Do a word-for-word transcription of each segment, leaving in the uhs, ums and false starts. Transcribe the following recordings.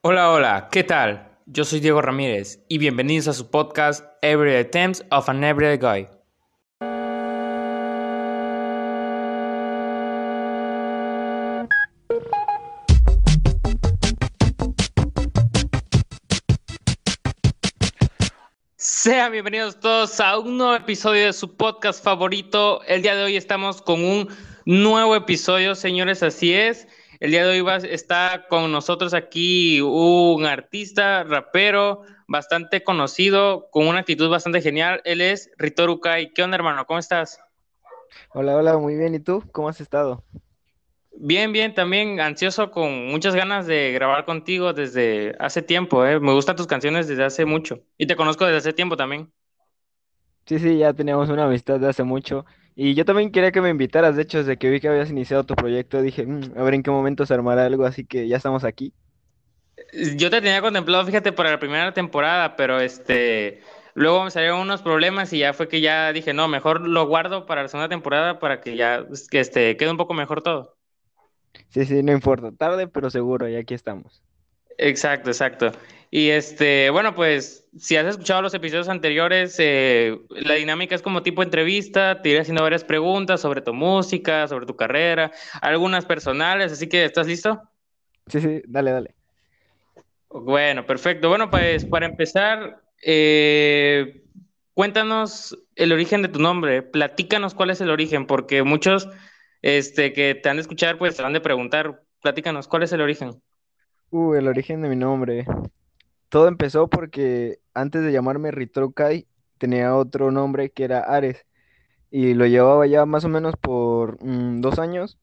Hola, hola, ¿qué tal? Yo soy Diego Ramírez y bienvenidos a su podcast Everyday Times of an Everyday Guy. Sean bienvenidos todos a un nuevo episodio de su podcast favorito. El día de hoy estamos con un nuevo episodio, señores, así es. El día de hoy va, está con nosotros aquí un artista, rapero, bastante conocido, con una actitud bastante genial. Él es Ritoru Kai. ¿Qué onda, hermano? ¿Cómo estás? Hola, hola, muy bien. ¿Y tú? ¿Cómo has estado? Bien, bien, también ansioso con muchas ganas de grabar contigo desde hace tiempo, ¿eh? Me gustan tus canciones desde hace mucho y te conozco desde hace tiempo también. Sí, sí, ya teníamos una amistad de hace mucho. Y yo también quería que me invitaras, de hecho, desde que vi que habías iniciado tu proyecto, dije, "Mm, a ver en qué momento se armará algo, así que ya estamos aquí." Yo te tenía contemplado, fíjate, para la primera temporada, pero este, luego me salieron unos problemas y ya fue que ya dije, no, mejor lo guardo para la segunda temporada para que ya, pues, que este, quede un poco mejor todo. Sí, sí, no importa, tarde, pero seguro, y aquí estamos. Exacto, exacto. Y este, bueno, pues si has escuchado los episodios anteriores, eh, la dinámica es como tipo entrevista, te iré haciendo varias preguntas sobre tu música, sobre tu carrera, algunas personales, así que ¿estás listo? Sí, sí, dale, dale. Bueno, perfecto. Bueno, pues para empezar, eh, cuéntanos el origen de tu nombre, platícanos cuál es el origen, porque muchos este, que te han de escuchar, pues te van de preguntar, platícanos cuál es el origen. Uh, el origen de mi nombre. Todo empezó porque antes de llamarme Ritrokai, tenía otro nombre que era Ares, y lo llevaba ya más o menos por mm, dos años.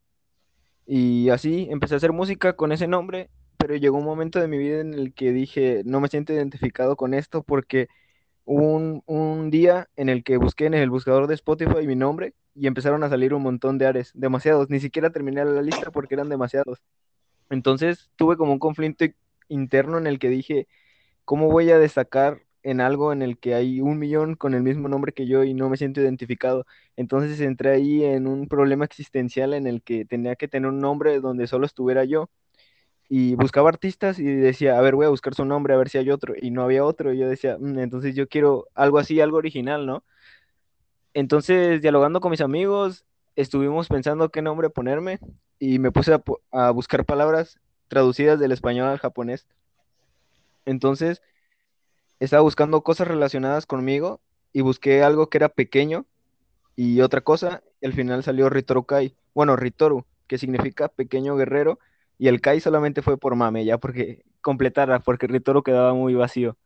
Y así empecé a hacer música con ese nombre, pero llegó un momento de mi vida en el que dije, no me siento identificado con esto porque hubo un, un día en el que busqué en el buscador de Spotify mi nombre y empezaron a salir un montón de Ares, demasiados, ni siquiera terminé la lista porque eran demasiados. Entonces tuve como un conflicto interno en el que dije, ¿cómo voy a destacar en algo en el que hay un millón con el mismo nombre que yo y no me siento identificado? Entonces entré ahí en un problema existencial en el que tenía que tener un nombre donde solo estuviera yo y buscaba artistas y decía, a ver, voy a buscar su nombre, a ver si hay otro, y no había otro, y yo decía, "Mm, entonces yo quiero algo así, algo original, ¿no?" Entonces, dialogando con mis amigos, estuvimos pensando qué nombre ponerme y me puse a, pu- a buscar palabras traducidas del español al japonés. Entonces, estaba buscando cosas relacionadas conmigo y busqué algo que era pequeño y otra cosa, y al final salió Ritoru Kai. Bueno, Ritoru, que significa pequeño guerrero, y el Kai solamente fue por mame, ya porque completara, porque Ritoru quedaba muy vacío.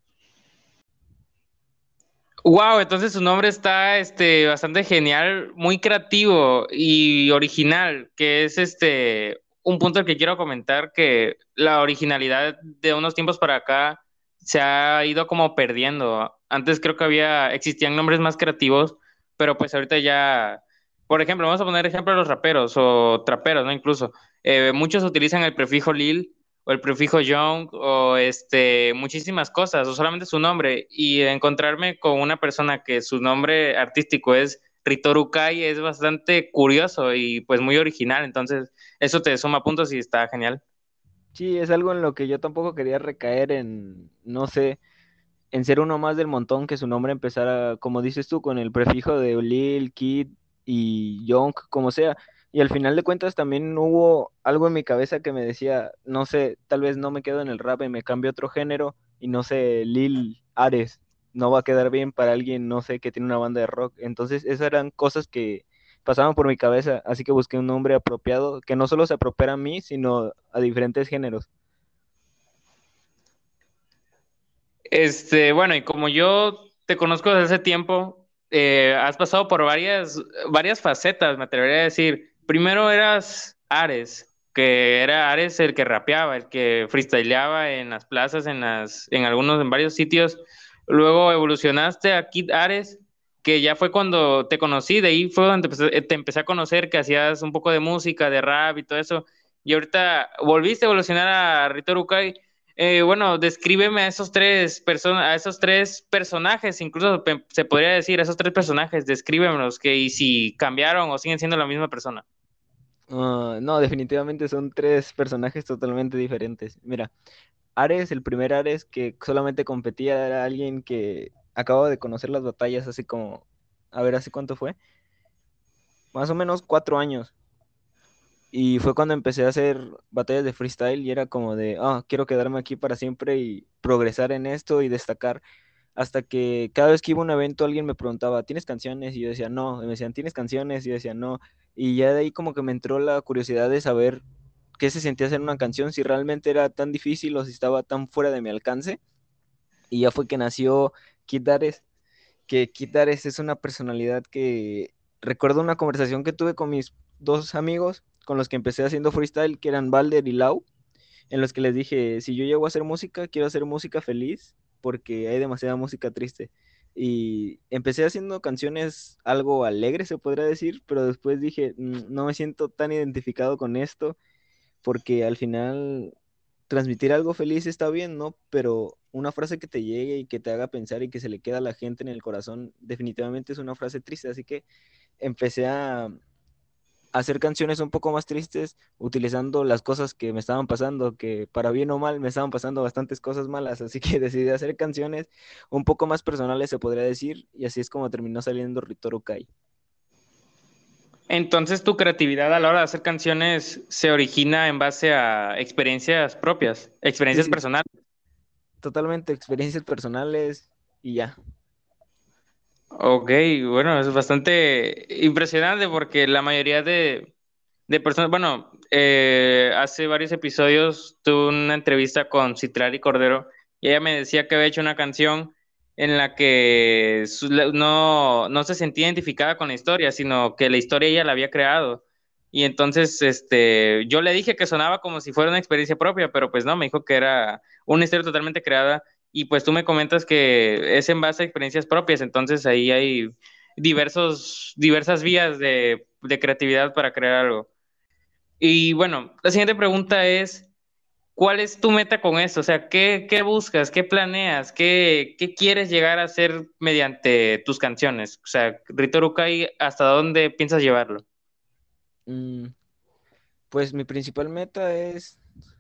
Wow, entonces su nombre está este, bastante genial, muy creativo y original, que es este un punto al que quiero comentar que la originalidad de unos tiempos para acá se ha ido como perdiendo. Antes creo que había, existían nombres más creativos, pero pues ahorita ya, por ejemplo, vamos a poner ejemplo de los raperos o traperos, ¿no? Incluso, eh, muchos utilizan el prefijo lil o el prefijo young o este muchísimas cosas o solamente su nombre y encontrarme con una persona que su nombre artístico es Ritoru Kai es bastante curioso y pues muy original, entonces eso te suma puntos y está genial. Sí, es algo en lo que yo tampoco quería recaer en, no sé, en ser uno más del montón, que su nombre empezara, como dices tú, con el prefijo de Lil, Kid y Young, como sea. Y al final de cuentas también hubo algo en mi cabeza que me decía, no sé, tal vez no me quedo en el rap y me cambio a otro género y no sé, Lil Ares no va a quedar bien para alguien, no sé, que tiene una banda de rock. Entonces esas eran cosas que pasaban por mi cabeza, así que busqué un nombre apropiado que no solo se apropiara a mí, sino a diferentes géneros. Este, bueno, y como yo te conozco desde hace tiempo, eh, has pasado por varias, varias facetas, me atrevería a decir. Primero eras Ares, que era Ares el que rapeaba, el que freestyleaba en las plazas, en las, en algunos, en varios sitios. Luego evolucionaste a Kid Ares, que ya fue cuando te conocí, de ahí fue donde te empecé, te empecé a conocer que hacías un poco de música, de rap y todo eso. Y ahorita volviste a evolucionar a Rito Rukai. Eh, bueno, descríbeme a esos tres personas, a esos tres personajes, incluso pe- se podría decir a esos tres personajes, descríbemelos, que y si cambiaron o siguen siendo la misma persona. Ah, no, definitivamente son tres personajes totalmente diferentes. Mira. Ares, el primer Ares que solamente competía era alguien que acababa de conocer las batallas así como, a ver, ¿hace cuánto fue? Más o menos cuatro años. Y fue cuando empecé a hacer batallas de freestyle y era como de, ah, quiero quedarme aquí para siempre y progresar en esto y destacar. Hasta que cada vez que iba a un evento alguien me preguntaba, ¿tienes canciones? Y yo decía, no. Y me decían, ¿tienes canciones? Y yo decía, no. Y ya de ahí como que me entró la curiosidad de saber qué se sentía hacer una canción, si realmente era tan difícil o si estaba tan fuera de mi alcance. Y ya fue que nació Kid Dares, que Kid Dares es una personalidad que recuerdo una conversación que tuve con mis dos amigos con los que empecé haciendo freestyle, que eran Balder y Lau, en los que les dije, si yo llego a hacer música, quiero hacer música feliz porque hay demasiada música triste. Y empecé haciendo canciones algo alegres, se podría decir, pero después dije, "Mm, no me siento tan identificado con esto porque al final transmitir algo feliz está bien, ¿no? Pero una frase que te llegue y que te haga pensar y que se le queda a la gente en el corazón, definitivamente es una frase triste, así que empecé a hacer canciones un poco más tristes, utilizando las cosas que me estaban pasando, que para bien o mal me estaban pasando bastantes cosas malas, así que decidí hacer canciones un poco más personales, se podría decir, y así es como terminó saliendo Ritoro Kai. Entonces, tu creatividad a la hora de hacer canciones se origina en base a experiencias propias, Sí, experiencias sí, personales. totalmente experiencias personales y ya. Ok, bueno, es bastante impresionante porque la mayoría de, de personas, bueno, eh, hace varios episodios tuve una entrevista con Citlali Cordero y ella me decía que había hecho una canción en la que su- la- no, no se sentía identificada con la historia, sino que la historia ella la había creado. Y entonces, este, yo le dije que sonaba como si fuera una experiencia propia, pero pues no, me dijo que era una historia totalmente creada y pues tú me comentas que es en base a experiencias propias, entonces ahí hay diversos, diversas vías de, de creatividad para crear algo. Y bueno, la siguiente pregunta es, ¿cuál es tu meta con esto? O sea, ¿qué, qué buscas? ¿Qué planeas? ¿Qué, qué quieres llegar a hacer mediante tus canciones? O sea, Rito Rukai, ¿hasta dónde piensas llevarlo? Mm, pues mi principal meta es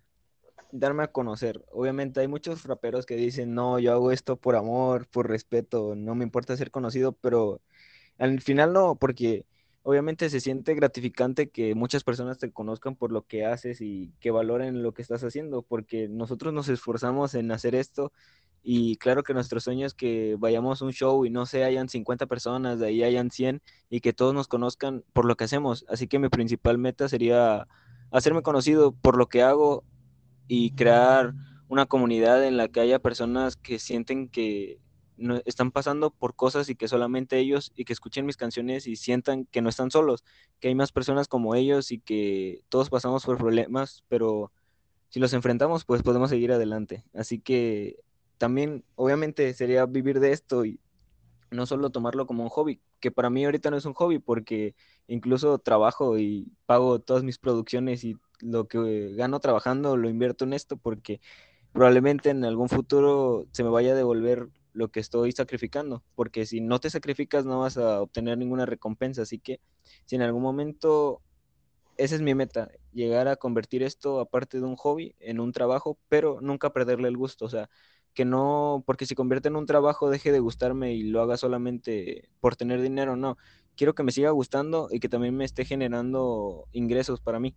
darme a conocer. Obviamente hay muchos raperos que dicen, no, yo hago esto por amor, por respeto, no me importa ser conocido, pero al final no, porque obviamente se siente gratificante que muchas personas te conozcan por lo que haces y que valoren lo que estás haciendo, porque nosotros nos esforzamos en hacer esto y claro que nuestro sueño es que vayamos a un show y no sé, hayan cincuenta personas, de ahí hayan cien y que todos nos conozcan por lo que hacemos. Así que mi principal meta sería hacerme conocido por lo que hago y crear una comunidad en la que haya personas que sienten que no, están pasando por cosas y que solamente ellos y que escuchen mis canciones y sientan que no están solos, que hay más personas como ellos y que todos pasamos por problemas, pero si los enfrentamos, pues podemos seguir adelante. Así que también, obviamente, sería vivir de esto y no solo tomarlo como un hobby, que para mí ahorita no es un hobby porque incluso trabajo y pago todas mis producciones y lo que gano trabajando lo invierto en esto porque probablemente en algún futuro se me vaya a devolver lo que estoy sacrificando, porque si no te sacrificas no vas a obtener ninguna recompensa, así que si en algún momento esa es mi meta, llegar a convertir esto, aparte de un hobby, en un trabajo, pero nunca perderle el gusto. O sea, que no, porque si convierte en un trabajo, deje de gustarme y lo haga solamente por tener dinero, no. Quiero que me siga gustando y que también me esté generando ingresos para mí.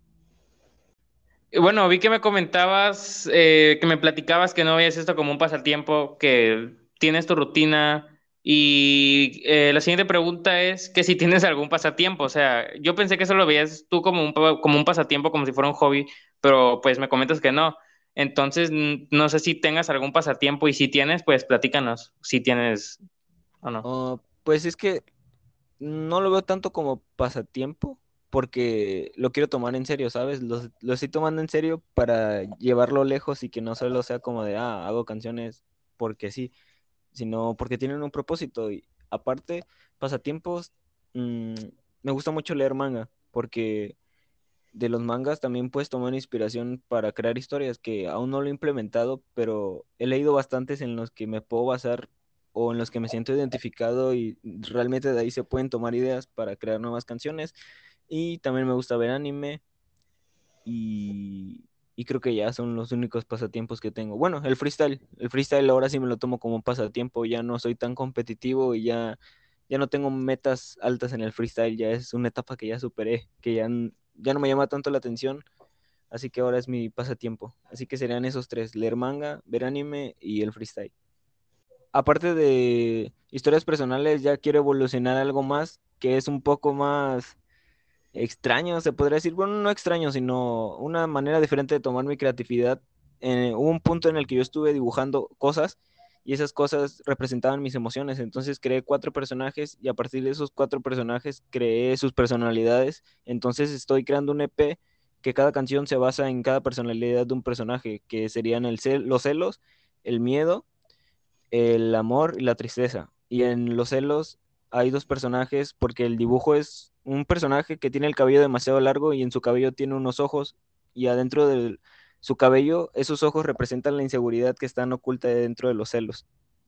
Y bueno, vi que me comentabas, eh, que me platicabas que no veías esto como un pasatiempo, que tienes tu rutina. Y eh, la siguiente pregunta es que si tienes algún pasatiempo. O sea, yo pensé que eso lo veías tú como un, pa- como un pasatiempo, como si fuera un hobby, pero pues me comentas que no. Entonces, n- no sé si tengas algún pasatiempo y si tienes, pues platícanos si tienes o no. Ah, pues es que no lo veo tanto como pasatiempo, porque lo quiero tomar en serio, ¿sabes? Lo, lo estoy tomando en serio para llevarlo lejos y que no solo sea como de, ah, hago canciones porque sí, sino porque tienen un propósito. Y aparte, pasatiempos, mm, me gusta mucho leer manga, porque de los mangas también puedes tomar inspiración para crear historias que aún no lo he implementado, pero he leído bastantes en los que me puedo basar o en los que me siento identificado y realmente de ahí se pueden tomar ideas para crear nuevas canciones. Y también me gusta ver anime y creo que ya son los únicos pasatiempos que tengo. Bueno, el freestyle, el freestyle ahora sí me lo tomo como un pasatiempo, ya no soy tan competitivo y ya, ya no tengo metas altas en el freestyle, ya es una etapa que ya superé, que ya, n- ya no me llama tanto la atención, así que ahora es mi pasatiempo. Así que serían esos tres, leer manga, ver anime y el freestyle. Aparte de historias personales, ya quiero evolucionar algo más, que es un poco más extraño, se podría decir, bueno, no extraño, sino una manera diferente de tomar mi creatividad. Eh, hubo un punto en el que yo estuve dibujando cosas y esas cosas representaban mis emociones, entonces creé cuatro personajes y a partir de esos cuatro personajes creé sus personalidades, entonces estoy creando un E P que cada canción se basa en cada personalidad de un personaje, que serían el cel- los celos, el miedo, el amor y la tristeza. Y en los celos hay dos personajes porque el dibujo es un personaje que tiene el cabello demasiado largo y en su cabello tiene unos ojos y adentro de su cabello esos ojos representan la inseguridad que están oculta dentro de los celos.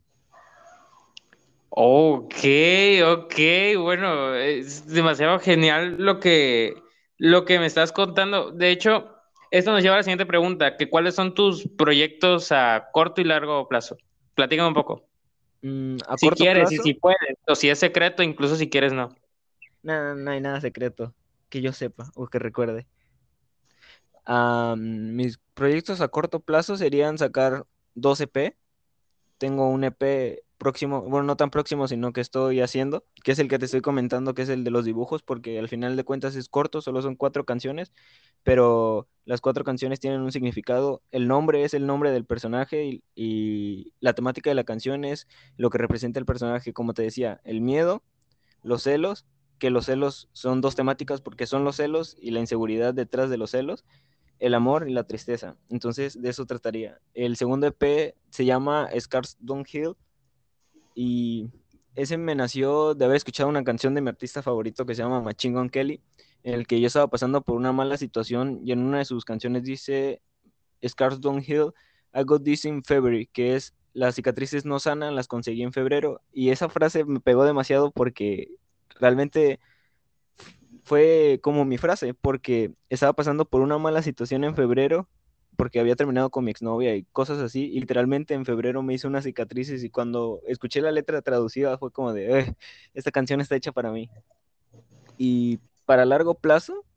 Ok, ok, bueno, es demasiado genial lo que, lo que me estás contando. De hecho, esto nos lleva a la siguiente pregunta, que ¿cuáles son tus proyectos a corto y largo plazo? Platícame un poco. Mm, a Si corto quieres y si plazo, puedes, o si es secreto, incluso si quieres, no. nada, no hay nada secreto que yo sepa o que recuerde. Ah, mis proyectos a corto plazo serían sacar dos E P. Tengo un E P próximo, bueno, no tan próximo, sino que estoy haciendo, que es el que te estoy comentando, que es el de los dibujos, porque al final de cuentas es corto, solo son cuatro canciones, pero las cuatro canciones tienen un significado. El nombre es el nombre del personaje y, y la temática de la canción es lo que representa el personaje, como te decía, el miedo, los celos, que los celos son dos temáticas porque son los celos y la inseguridad detrás de los celos, el amor y la tristeza. Entonces, de eso trataría. El segundo E P se llama Scars Don't Heal y ese me nació de haber escuchado una canción de mi artista favorito que se llama Machine Gun Kelly, en el que yo estaba pasando por una mala situación y en una de sus canciones dice Scars Don't Heal, I got this in February, que es las cicatrices no sanan, las conseguí en febrero. Y esa frase me pegó demasiado porque realmente fue como mi frase, porque estaba pasando por una mala situación en febrero, porque había terminado con mi exnovia y cosas así, y literalmente en febrero me hice unas cicatrices y cuando escuché la letra traducida fue como de, "Eh, esta canción está hecha para mí". Y para largo plazo,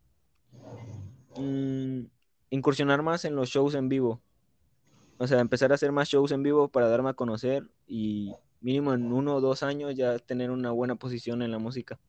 mm, incursionar más en los shows en vivo, o sea, empezar a hacer más shows en vivo para darme a conocer y mínimo en uno o dos años ya tener una buena posición en la música.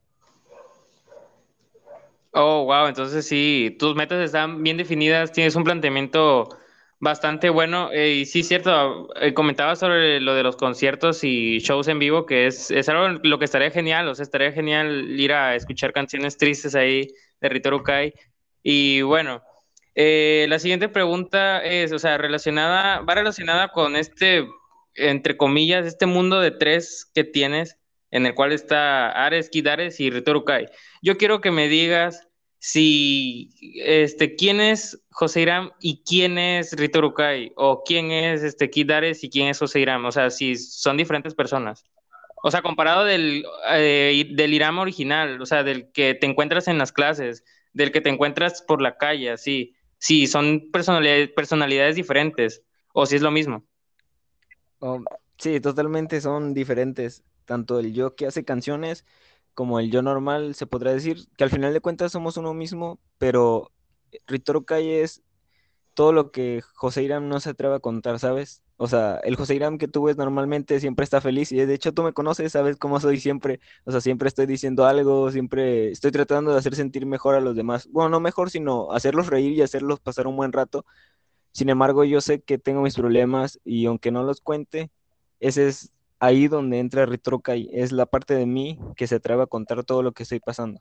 Oh, wow, entonces sí, tus metas están bien definidas, tienes un planteamiento bastante bueno. Eh, y sí, cierto, eh, comentabas sobre lo de los conciertos y shows en vivo, que es, es algo en lo que estaría genial, o sea, estaría genial ir a escuchar canciones tristes ahí de Rito Rukai. Y bueno, eh, la siguiente pregunta es, o sea, relacionada, va relacionada con este, entre comillas, este mundo de tres que tienes, en el cual está Ares, Kidares y Rito Rukai. Yo quiero que me digas si, este, quién es José Irán y quién es Rito Rukai, o quién es este Kid Ares y quién es José Irán, o sea, si son diferentes personas. O sea, comparado del, eh, del Irán original, o sea, del que te encuentras en las clases, del que te encuentras por la calle, así, si son personalidades, personalidades diferentes, o si es lo mismo. Oh, sí, totalmente son diferentes. Tanto el yo que hace canciones como el yo normal, se podrá decir que al final de cuentas somos uno mismo, pero Ritoro Calle es todo lo que José Irán no se atreve a contar, ¿sabes? O sea, el José Irán que tú ves normalmente siempre está feliz y de hecho tú me conoces, sabes cómo soy siempre. O sea, siempre estoy diciendo algo, siempre estoy tratando de hacer sentir mejor a los demás. Bueno, no mejor, sino hacerlos reír y hacerlos pasar un buen rato. Sin embargo, yo sé que tengo mis problemas y aunque no los cuente, ese es ahí donde entra Retrocay. Es la parte de mí que se atreve a contar todo lo que estoy pasando.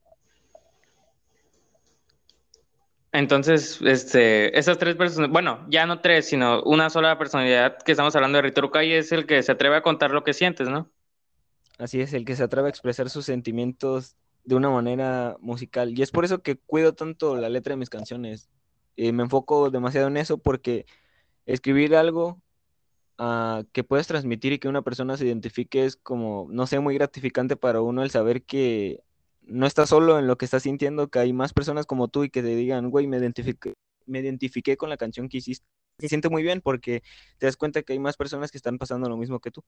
Entonces, este, esas tres personas, bueno, ya no tres, sino una sola personalidad que estamos hablando de Rito Rukai es el que se atreve a contar lo que sientes, ¿no? Así es, el que se atreve a expresar sus sentimientos de una manera musical. Y es por eso que cuido tanto la letra de mis canciones. Eh, me enfoco demasiado en eso porque escribir algo ah, que puedas transmitir y que una persona se identifique es como, no sé, muy gratificante para uno el saber que no estás solo en lo que estás sintiendo, que hay más personas como tú y que te digan, güey, me identifiqué me identifiqué con la canción que hiciste. Se siente muy bien porque te das cuenta que hay más personas que están pasando lo mismo que tú.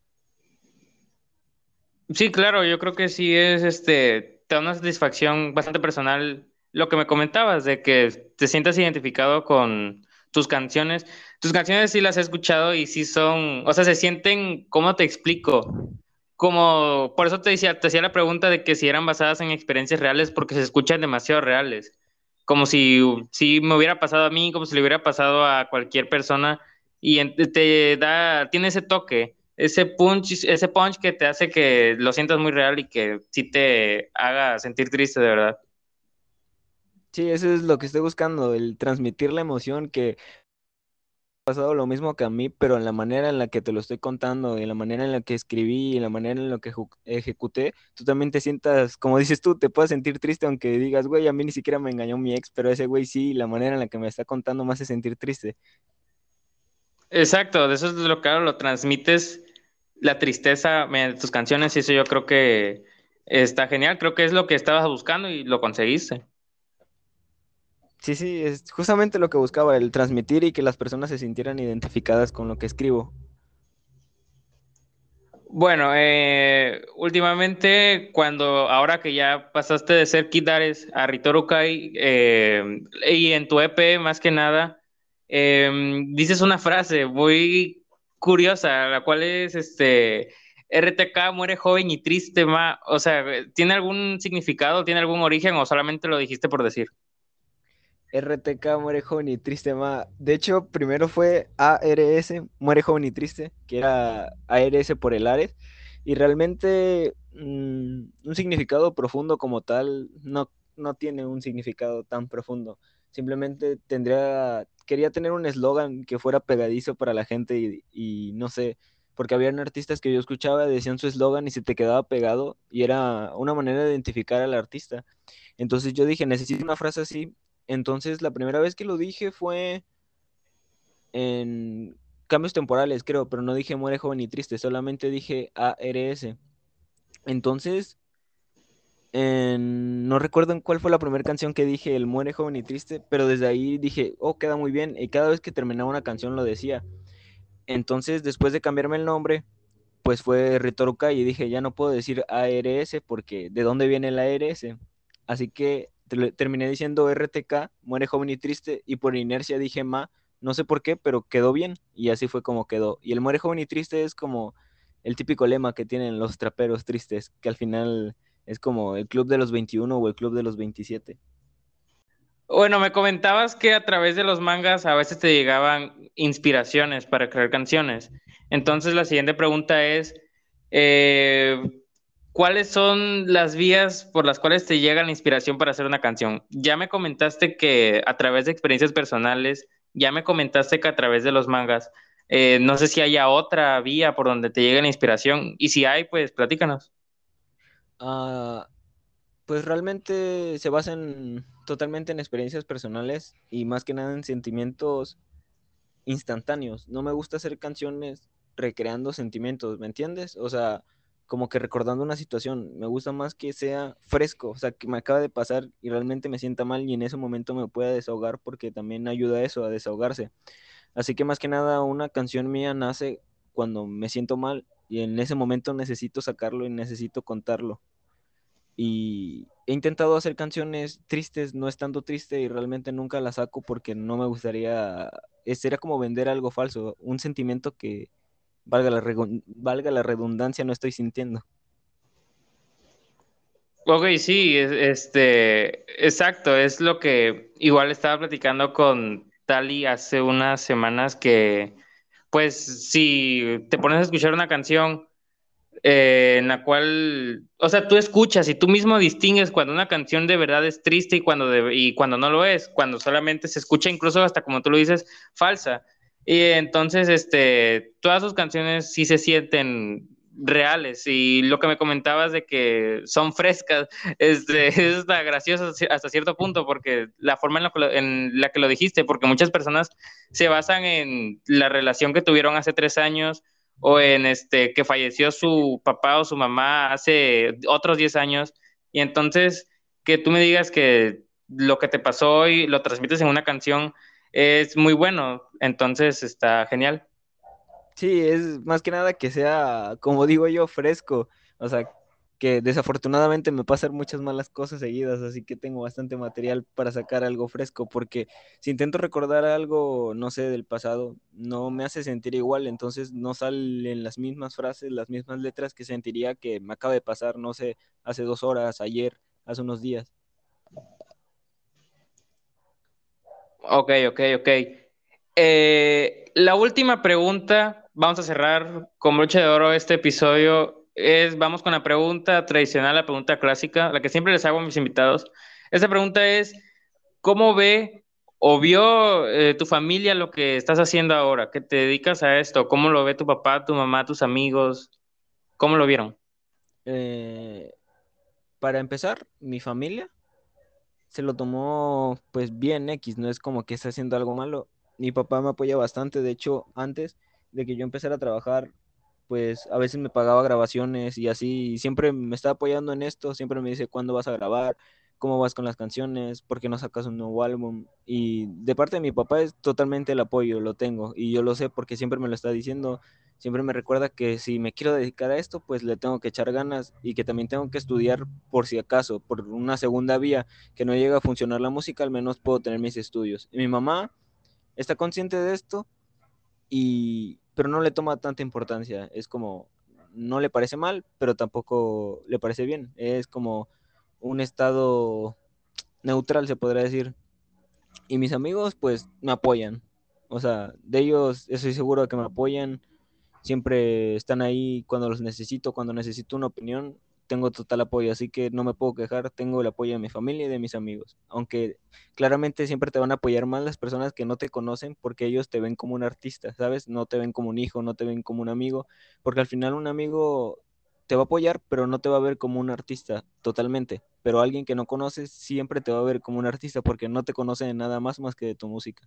Sí, claro, yo creo que sí es, este, te da una satisfacción bastante personal lo que me comentabas, de que te sientas identificado con tus canciones. Tus canciones sí las he escuchado y sí son, o sea, se sienten, ¿cómo te explico? Como, por eso te decía, te hacía la pregunta de que si eran basadas en experiencias reales, porque se escuchan demasiado reales. Como si, si me hubiera pasado a mí, como si le hubiera pasado a cualquier persona, y en- te da, tiene ese toque, ese punch, ese punch que te hace que lo sientas muy real y que sí te haga sentir triste de verdad. Sí, eso es lo que estoy buscando, el transmitir la emoción que ha pasado lo mismo que a mí, pero en la manera en la que te lo estoy contando, en la manera en la que escribí, en la manera en la que eju- ejecuté, tú también te sientas, como dices tú, te puedes sentir triste aunque digas, güey, a mí ni siquiera me engañó mi ex, pero ese güey sí, la manera en la que me está contando me hace sentir triste. Exacto, de eso es de lo que hablo, lo transmites la tristeza mediante tus canciones y eso yo creo que está genial, creo que es lo que estabas buscando y lo conseguiste. Sí, sí, es justamente lo que buscaba, el transmitir y que las personas se sintieran identificadas con lo que escribo. Bueno, eh, últimamente, cuando ahora que ya pasaste de ser Kid Ares a Ritoru Kai, eh, y en tu E P más que nada, eh, dices una frase muy curiosa, la cual es este R T K muere joven y triste, ma. O sea, ¿tiene algún significado, tiene algún origen o solamente lo dijiste por decir? R T K muere joven y triste, ma. De hecho, primero fue A R S, muere joven y triste, que era A R S por el Ares. Y realmente mm, un significado profundo como tal no, no tiene un significado tan profundo. Simplemente tendría, quería tener un eslogan que fuera pegadizo para la gente y, y no sé, porque habían artistas que yo escuchaba, decían su eslogan y se te quedaba pegado y era una manera de identificar al artista. Entonces yo dije, necesito una frase así. Entonces la primera vez que lo dije fue en cambios temporales, creo, pero no dije muere joven y triste, solamente dije A R S. Entonces, en- no recuerdo en cuál fue la primera canción que dije el muere joven y triste, pero desde ahí dije, oh, queda muy bien. Y cada vez que terminaba una canción lo decía. Entonces, después de cambiarme el nombre, pues fue Ritoruka y dije, ya no puedo decir A R S porque ¿de dónde viene el A R S? Así que te- terminé diciendo R T K, muere joven y triste, y por inercia dije Ma, no sé por qué, pero quedó bien y así fue como quedó. Y el muere joven y triste es como el típico lema que tienen los traperos tristes, que al final es como el club de los veintiuno o el club de los veintisiete. Bueno, me comentabas que a través de los mangas a veces te llegaban inspiraciones para crear canciones. Entonces la siguiente pregunta es, eh, ¿cuáles son las vías por las cuales te llega la inspiración para hacer una canción? Ya me comentaste que a través de experiencias personales, ya me comentaste que a través de los mangas. Eh, no sé si haya otra vía por donde te llegue la inspiración y si hay, pues platícanos. Ah, pues realmente se basan totalmente en experiencias personales y más que nada en sentimientos instantáneos. No me gusta hacer canciones recreando sentimientos, ¿me entiendes? O sea, como que recordando una situación. Me gusta más que sea fresco, o sea, que me acaba de pasar y realmente me sienta mal y en ese momento me pueda desahogar porque también ayuda a eso, a desahogarse. Así que más que nada una canción mía nace cuando me siento mal y en ese momento necesito sacarlo y necesito contarlo. Y he intentado hacer canciones tristes, no estando triste y realmente nunca las saco porque no me gustaría, eh, sería como vender algo falso, un sentimiento que valga la, regun- valga la redundancia no estoy sintiendo. Ok, sí, es- este, exacto, es lo que igual estaba platicando con Tali hace unas semanas que, pues, si te pones a escuchar una canción eh, en la cual, o sea, tú escuchas y tú mismo distingues cuando una canción de verdad es triste y cuando de- y cuando no lo es, cuando solamente se escucha incluso hasta como tú lo dices, falsa. Y entonces, este, todas sus canciones sí se sienten reales y lo que me comentabas de que son frescas, este, es hasta gracioso hasta cierto punto porque la forma en la que lo, en la que lo dijiste, porque muchas personas se basan en la relación que tuvieron hace tres años o en este que falleció su papá o su mamá hace otros diez años, y entonces que tú me digas que lo que te pasó y lo transmites en una canción es muy bueno, entonces está genial. Sí, es más que nada que sea, como digo yo, fresco. O sea, que desafortunadamente me pasan muchas malas cosas seguidas, así que tengo bastante material para sacar algo fresco, porque si intento recordar algo, no sé, del pasado, no me hace sentir igual, entonces no salen las mismas frases, las mismas letras que sentiría que me acaba de pasar, no sé, hace dos horas, ayer, hace unos días. Ok, ok, ok. Eh, la última pregunta, vamos a cerrar con broche de oro este episodio, es, vamos con la pregunta tradicional, la pregunta clásica, la que siempre les hago a mis invitados. Esta pregunta es, ¿cómo ve o vio eh, tu familia lo que estás haciendo ahora? ¿Que te dedicas a esto? ¿Cómo lo ve tu papá, tu mamá, tus amigos? ¿Cómo lo vieron? Eh, para empezar, mi familia se lo tomó pues bien X, no es como que está haciendo algo malo. Mi papá me apoya bastante, de hecho, antes de que yo empezara a trabajar, pues a veces me pagaba grabaciones y así, y siempre me está apoyando en esto, siempre me dice cuándo vas a grabar, cómo vas con las canciones, por qué no sacas un nuevo álbum. Y de parte de mi papá es totalmente el apoyo, lo tengo, y yo lo sé porque siempre me lo está diciendo, siempre me recuerda que si me quiero dedicar a esto, pues le tengo que echar ganas y que también tengo que estudiar por si acaso, por una segunda vía, que no llega a funcionar la música, al menos puedo tener mis estudios. Y mi mamá está consciente de esto y pero no le toma tanta importancia, es como no le parece mal, pero tampoco le parece bien, es como un estado neutral se podría decir. Y mis amigos pues me apoyan. O sea, de ellos estoy seguro de que me apoyan, siempre están ahí cuando los necesito, cuando necesito una opinión, tengo total apoyo, así que no me puedo quejar, tengo el apoyo de mi familia y de mis amigos, aunque claramente siempre te van a apoyar más las personas que no te conocen porque ellos te ven como un artista, ¿sabes? No te ven como un hijo, no te ven como un amigo, porque al final un amigo te va a apoyar, pero no te va a ver como un artista totalmente, pero alguien que no conoces siempre te va a ver como un artista porque no te conoce de nada más más que de tu música.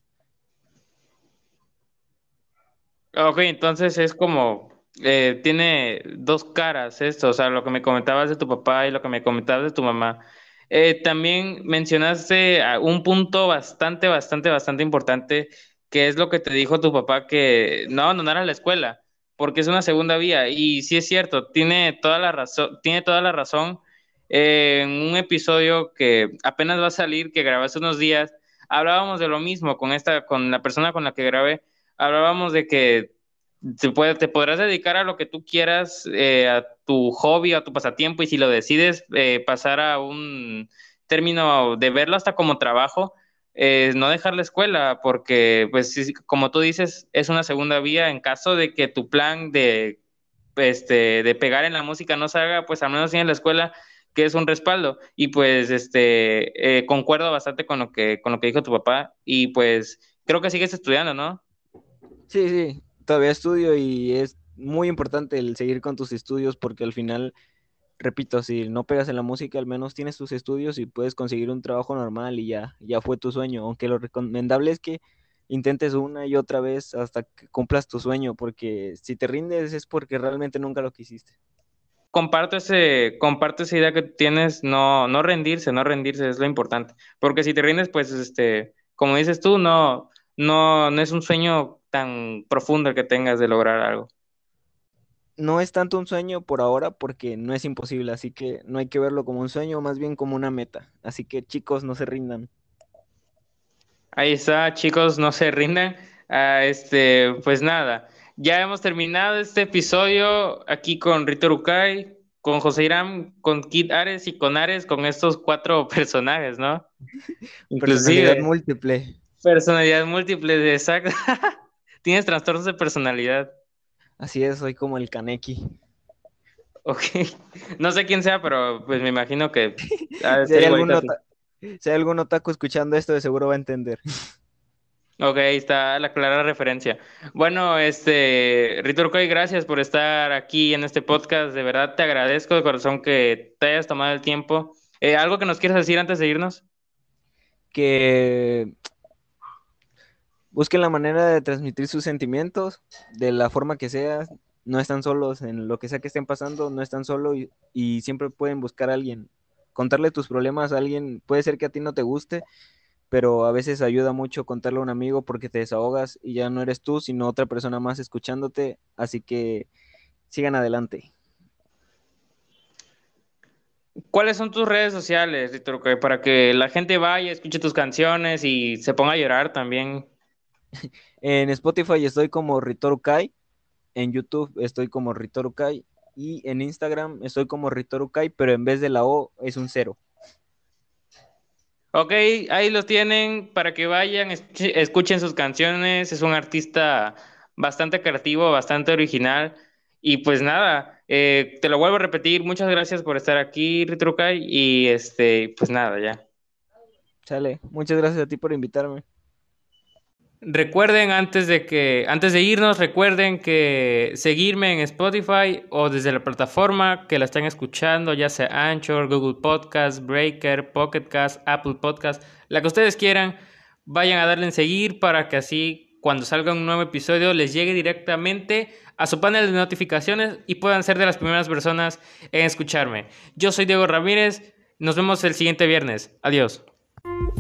Ok, entonces es como, eh, tiene dos caras esto, o sea, lo que me comentabas de tu papá y lo que me comentabas de tu mamá. Eh, también mencionaste ah, un punto bastante, bastante, bastante importante, que es lo que te dijo tu papá, que no abandonaras la escuela, porque es una segunda vía. Y sí es cierto, tiene toda la razón, tiene toda la razón. Eh, en un episodio que apenas va a salir, que grabé hace unos días, hablábamos de lo mismo con esta, con la persona con la que grabé. Hablábamos de que te, puede- te podrás dedicar a lo que tú quieras, eh, a tu hobby, a tu pasatiempo, y si lo decides eh, pasar a un término de verlo hasta como trabajo, eh, no dejar la escuela, porque, pues, sí, como tú dices, es una segunda vía en caso de que tu plan de, este, de pegar en la música no salga, pues al menos tienes la escuela, que es un respaldo. Y pues, este, eh, concuerdo bastante con lo que, con lo que dijo tu papá, y pues creo que sigues estudiando, ¿no? Sí, sí, todavía estudio y es muy importante el seguir con tus estudios porque al final, repito, si no pegas en la música, al menos tienes tus estudios y puedes conseguir un trabajo normal y ya, ya fue tu sueño. Aunque lo recomendable es que intentes una y otra vez hasta que cumplas tu sueño, porque si te rindes es porque realmente nunca lo quisiste. Comparto ese, comparto esa idea que tienes, no, no rendirse, no rendirse es lo importante. Porque si te rindes, pues, este, como dices tú, no, no, no es un sueño tan profundo el que tengas de lograr algo. No es tanto un sueño por ahora porque no es imposible, así que no hay que verlo como un sueño, más bien como una meta. Así que chicos, no se rindan. Ahí está, chicos, no se rindan. Ah, este, pues nada, ya hemos terminado este episodio aquí con Rito Rukai, con José Irán, con Kid Ares y con Ares, con estos cuatro personajes, ¿no? Personalidad Inclusive, múltiple. personalidad múltiple, exacto. Tienes trastornos de personalidad. Así es, soy como el Kaneki. Ok. No sé quién sea, pero pues me imagino que ha de Si ser hay igualito algún a ti. ota- si hay algún otaku escuchando esto, de seguro va a entender. Ok, ahí está la clara referencia. Bueno, este, Rito Urcoy, gracias por estar aquí en este podcast. De verdad te agradezco de corazón que te hayas tomado el tiempo. Eh, ¿algo que nos quieras decir antes de irnos? Que busquen la manera de transmitir sus sentimientos de la forma que sea. No están solos en lo que sea que estén pasando, no están solos y, y siempre pueden buscar a alguien. contarle tus problemas a alguien, puede ser que a ti no te guste, pero a veces ayuda mucho contarle a un amigo porque te desahogas y ya no eres tú, sino otra persona más escuchándote, así que sigan adelante. ¿Cuáles son tus redes sociales, Ritrucay, para que la gente vaya, escuche tus canciones y se ponga a llorar también? En Spotify estoy como Ritorukai, en YouTube estoy como Ritorukai y en Instagram estoy como Ritorukai, pero en vez de la O es un cero. Ok, ahí los tienen para que vayan, escuche- escuchen sus canciones. Es un artista bastante creativo, bastante original. Y pues nada, eh, te lo vuelvo a repetir. Muchas gracias por estar aquí, Ritrucay. Y este, pues nada, ya. Sale, muchas gracias a ti por invitarme. Recuerden antes de que, antes de irnos, recuerden que seguirme en Spotify o desde la plataforma que la están escuchando, ya sea Anchor, Google Podcast, Breaker, Pocket Cast, Apple Podcast, la que ustedes quieran, vayan a darle en seguir para que así cuando salga un nuevo episodio les llegue directamente a su panel de notificaciones y puedan ser de las primeras personas en escucharme. Yo soy Diego Ramírez, nos vemos el siguiente viernes. Adiós.